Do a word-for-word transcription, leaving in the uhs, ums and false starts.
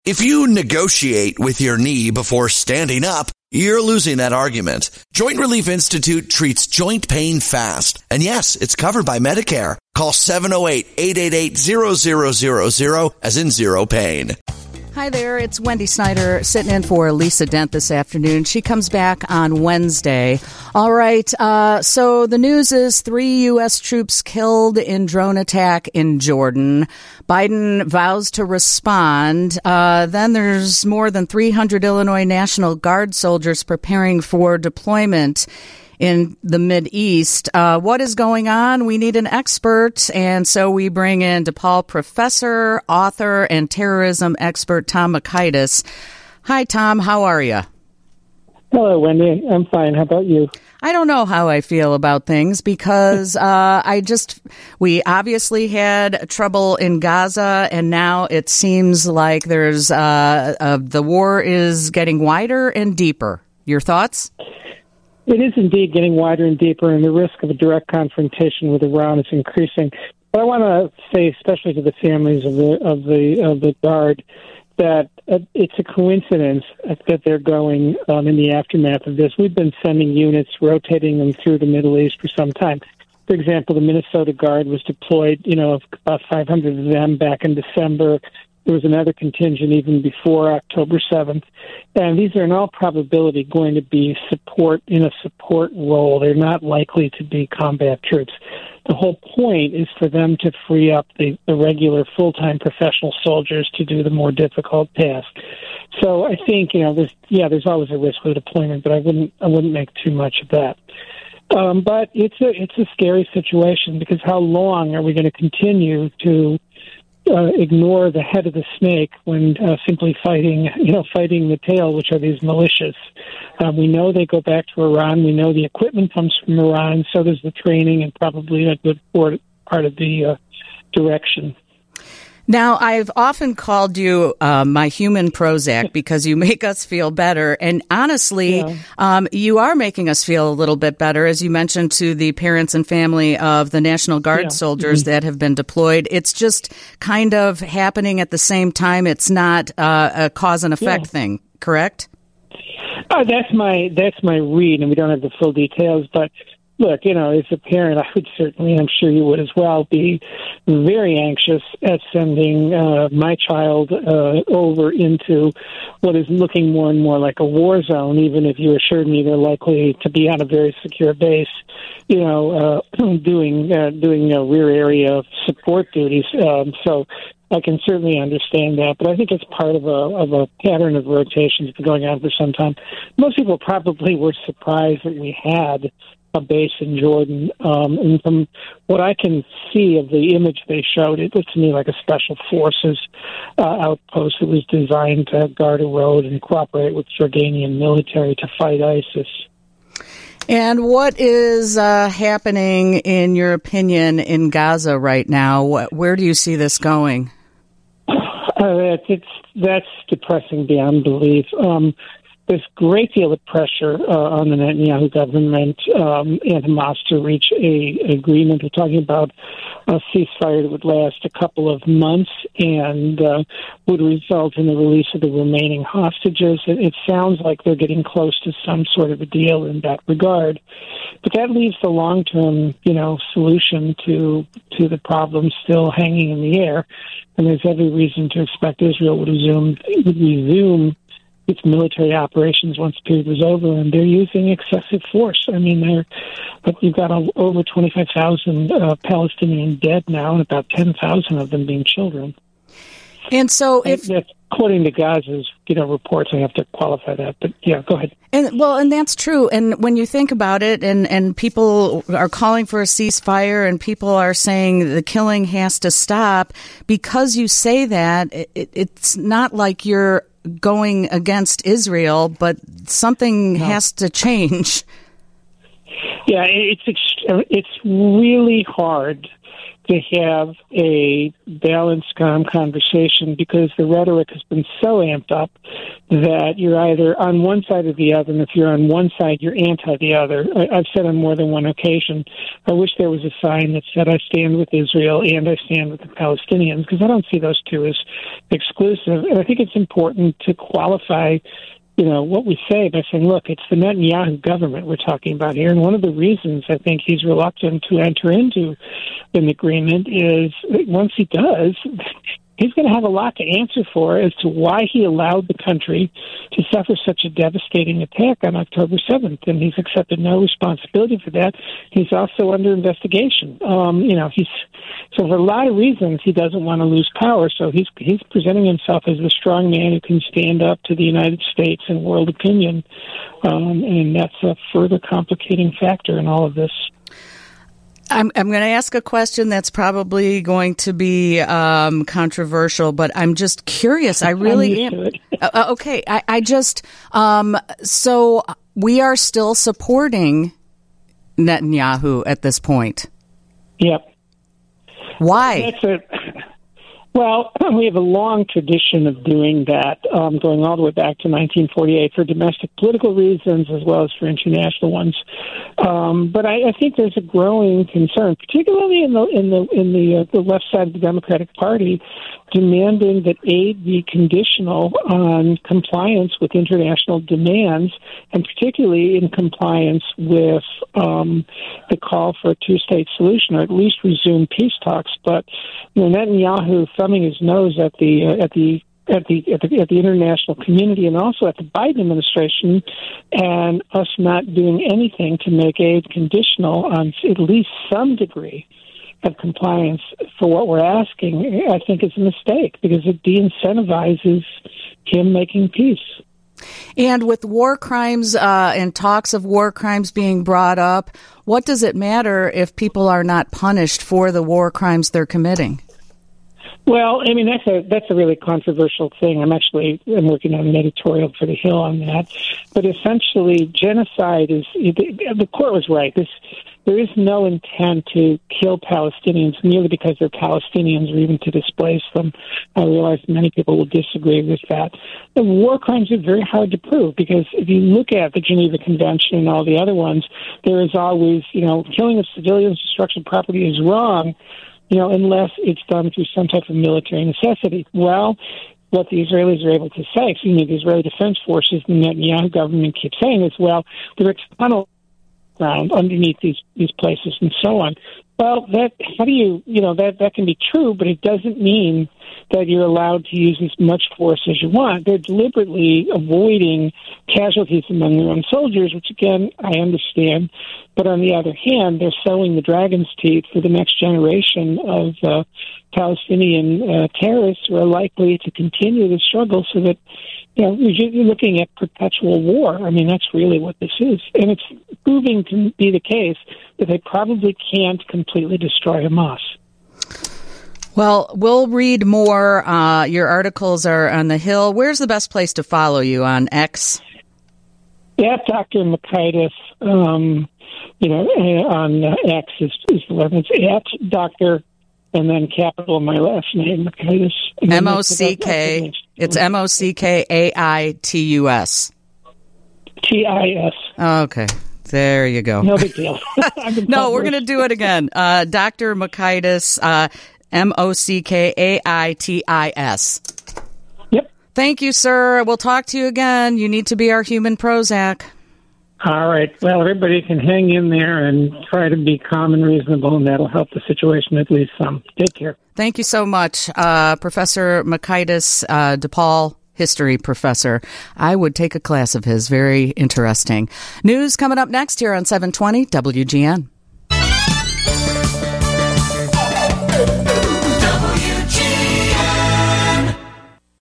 If you negotiate with your knee before standing up, you're losing that argument. Joint Relief Institute treats joint pain fast. And yes, it's covered by Medicare. Call seven oh eight, eight eight eight, zero zero zero zero as in zero pain. Hi there, it's Wendy Snyder sitting in for Lisa Dent this afternoon. She comes back on Wednesday. All right, uh, so the news is three U S troops killed in drone attack in Jordan. Biden vows to respond. Uh, then there's more than three hundred Illinois National Guard soldiers preparing for deployment in the Mideast. Uh, what is going on? We need an expert, and so we bring in DePaul professor, author, and terrorism expert Tom Mockaitis. Hi, Tom. How are you? Hello, Wendy. I'm fine. How about you? I don't know how I feel about things because uh, I just, we obviously had trouble in Gaza, and now it seems like there's, uh, uh, the war is getting wider and deeper. Your thoughts? It is indeed getting wider and deeper, and the risk of a direct confrontation with Iran is increasing. But I want to say, especially to the families of the of the of the Guard, that uh, it's a coincidence that they're going um, in the aftermath of this. We've been sending units, rotating them through the Middle East for some time. For example, the Minnesota Guard was deployed, you know, about five hundred of them back in December. There was another contingent even before October seventh. And these are in all probability going to be support in a support role. They're not likely to be combat troops. The whole point is for them to free up the, the regular full-time professional soldiers to do the more difficult task. So I think, you know, there's, yeah, there's always a risk with deployment, but I wouldn't, I wouldn't make too much of that. Um, but it's a, it's a scary situation because how long are we going to continue to Uh, ignore the head of the snake when uh, simply fighting, you know, fighting the tail, which are these militias. Uh, we know they go back to Iran. We know the equipment comes from Iran. So does the training and probably a good part of the uh, direction. Now, I've often called you uh, my human Prozac because you make us feel better. And honestly, yeah. um, you are making us feel a little bit better, as you mentioned to the parents and family of the National Guard yeah. soldiers mm-hmm. that have been deployed. It's just kind of happening at the same time. It's not uh, a cause and effect yeah. thing, correct? Uh, that's my that's my read, and we don't have the full details, but look, you know, as a parent, I would certainly, I'm sure you would as well, be very anxious at sending uh, my child uh, over into what is looking more and more like a war zone, even if you assured me they're likely to be on a very secure base, you know, uh, doing uh, doing uh, rear area support duties. Um, so I can certainly understand that, but I think it's part of a of a pattern of rotation that's been going on for some time. Most people probably were surprised that we had a base in Jordan. Um, and from what I can see of the image they showed, it looked to me like a special forces uh, outpost that was designed to guard a road and cooperate with Jordanian military to fight ISIS. And what is uh, happening, in your opinion, in Gaza right now? Where do you see this going? Uh, it's, that's depressing beyond belief. Um, There's a great deal of pressure uh, on the Netanyahu government um, and Hamas to reach a agreement. We're talking about a ceasefire that would last a couple of months and uh, would result in the release of the remaining hostages. It, it sounds like they're getting close to some sort of a deal in that regard. But that leaves the long-term, you know, solution to to the problem still hanging in the air. And there's every reason to expect Israel would resume would resume its military operations once the period was over, and they're using excessive force. I mean, they're, but you've got over twenty-five thousand uh, Palestinian dead now, and about ten thousand of them being children. And so, if and according to Gaza's, you know, reports, I have to qualify that, but yeah, go ahead. And well, and that's true. And when you think about it, and and people are calling for a ceasefire, and people are saying the killing has to stop, because you say that, it, it's not like you're going against Israel, but something no. has to change. Yeah, it's it's really hard to have a balanced, calm conversation because the rhetoric has been so amped up that you're either on one side or the other, and if you're on one side, you're anti the other. I, I've said on more than one occasion, I wish there was a sign that said I stand with Israel and I stand with the Palestinians, because I don't see those two as exclusive. And I think it's important to qualify you know, what we say by saying, look, it's the Netanyahu government we're talking about here. And one of the reasons I think he's reluctant to enter into an agreement is once he does, he's going to have a lot to answer for as to why he allowed the country to suffer such a devastating attack on October seventh. And he's accepted no responsibility for that. He's also under investigation. Um, you know, he's so for a lot of reasons he doesn't want to lose power. So he's he's presenting himself as the strong man who can stand up to the United States and world opinion. Um, and that's a further complicating factor in all of this. I'm, I'm going to ask a question that's probably going to be um, controversial, but I'm just curious. I really am. uh, okay, I, I just um, so we are still supporting Netanyahu at this point. Yep. Why? That's a, well, we have a long tradition of doing that, um, going all the way back to nineteen forty-eight for domestic political reasons as well as for international ones. Um, but I, I think there's a growing concern, particularly in the in the in the, uh, the left side of the Democratic Party, demanding that aid be conditional on compliance with international demands, and particularly in compliance with um, the call for a two-state solution, or at least resume peace talks. But you know, Netanyahu thumbing his nose at the uh, at the At the, at the at the international community and also at the Biden administration, and us not doing anything to make aid conditional on at least some degree of compliance for what we're asking, I think is a mistake because it de-incentivizes him making peace. And with war crimes uh, and talks of war crimes being brought up, what does it matter if people are not punished for the war crimes they're committing? Well, I mean, that's a that's a really controversial thing. I'm actually I'm working on an editorial for The Hill on that. But essentially, genocide is, the court was right. This There is no intent to kill Palestinians merely because they're Palestinians or even to displace them. I realize many people will disagree with that. The war crimes are very hard to prove because if you look at the Geneva Convention and all the other ones, there is always, you know, killing of civilians, destruction of property is wrong, you know, unless it's done through some type of military necessity. Well, what the Israelis are able to say, excuse me, the Israeli Defense Forces and the Netanyahu government keep saying is, well, there are tunnels ground underneath these these places and so on. Well, that how do you you know that that can be true, but it doesn't mean that you're allowed to use as much force as you want. They're deliberately avoiding casualties among their own soldiers, which again I understand. But on the other hand, they're sowing the dragon's teeth for the next generation of uh, Palestinian uh, terrorists who are likely to continue the struggle, so that you know you're looking at perpetual war. I mean, that's really what this is, and it's proving to be the case that they probably can't completely destroy Hamas. Well, we'll read more. Uh, your articles are on The Hill. Where's the best place to follow you, on X? At Doctor Makaitis, um, you know, on uh, X is, is the one. It's at Doctor and then capital my last name, Makaitis. M O C K. It's M O C K A I T U S. T I S. Okay. There you go. No big deal. No, we're going to do it again. Uh, Doctor Makaitis, uh, M O C K A I T I S. Yep. Thank you, sir. We'll talk to you again. You need to be our human Prozac. All right. Well, everybody can hang in there and try to be calm and reasonable, and that'll help the situation at least some. Take care. Thank you so much, uh, Professor Makaitis, uh, DePaul history professor. I would take a class of his. Very interesting. News coming up next here on seven twenty W G N.